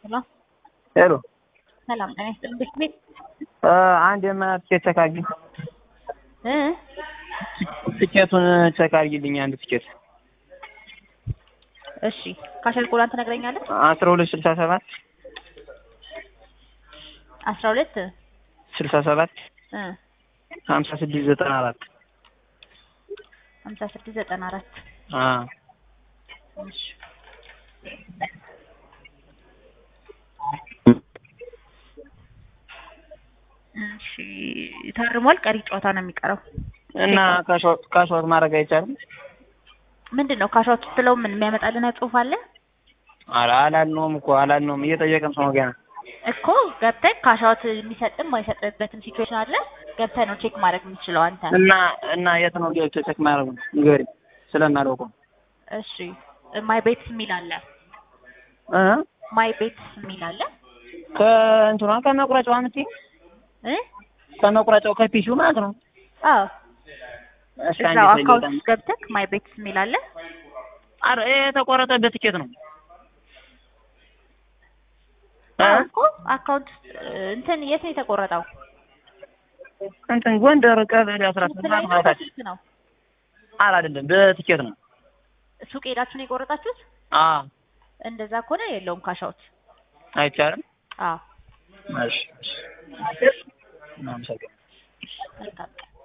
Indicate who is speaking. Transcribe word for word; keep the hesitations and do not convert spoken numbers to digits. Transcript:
Speaker 1: Hello.
Speaker 2: Hello.
Speaker 1: Salam. Can I still speak?
Speaker 2: አንድ የማት ቼክ አድርጊ
Speaker 1: እ
Speaker 2: ትኬቱን ቼክ አድርጊልኝ አንድ ትኬት።
Speaker 1: እሺ ካሸር ቁራን ትነግረኛለህ?
Speaker 2: አስራ ሁለት ስልሳ ሰባት
Speaker 1: አስራ ሁለት
Speaker 2: ስልሳ ሰባት
Speaker 1: እ
Speaker 2: ሀምሳ ስድስት ዘጠና አራት
Speaker 1: ሀምሳ ስድስት ዘጠና አራት
Speaker 2: አ
Speaker 1: እሺ እሺ ታርሟል። ቀሪ ጨዋታ ነው የሚቀረው
Speaker 2: እና ካሾት ካሾት ማድረግ አይቻልም?
Speaker 1: ምንድነው ካሾት ስትለው ምን የሚያመጣልን ጽሁፍ አለ?
Speaker 2: ኧረ አላልነውም እኮ አላልነውም። እየጠየቅን ነው ገና
Speaker 1: እኮ ገብተህ ካሾት የሚሰጥም ማይሰጥበትም ሲቹዌሽን አለ። ገብተህ ነው ቼክ ማድረግ የምትችለው አንተ።
Speaker 2: እና እና የት ነው ገብተህ ቼክ ማድረግ ነው? ንገሪኝ ስለማላውቀው።
Speaker 1: እሺ ማይ ቤትስ የሚል አለ
Speaker 2: እ
Speaker 1: ማይ ቤትስ የሚል አለ
Speaker 2: ከእንትኗ ከመቁረጫው አምጪ
Speaker 1: እ
Speaker 2: ከመቁረጫው ከፒሲው ማለት ነው።
Speaker 1: አዎ
Speaker 2: እሺ አንዴ
Speaker 1: እዛው አካውንት ገብተህ ማይ ቤትስ የሚል አለ።
Speaker 2: አረ የተቆረጠበት ትኬት ነው።
Speaker 1: አዎ እኮ አካውንት እንትን የት ነው የተቆረጠው?
Speaker 2: እንትን ጎንደር ቀበሌ አስራ ስምንት ማለት
Speaker 1: ነው።
Speaker 2: አረ አይደለም በትኬት ነው።
Speaker 1: ሱቅ ሄዳችሁ ነው የቆረጣችሁት?
Speaker 2: አዎ
Speaker 1: እንደዛ ከሆነ የለውም ካሻውት
Speaker 2: አይቻልም።
Speaker 1: አዎ
Speaker 2: እሺ እሺ ማምሰገን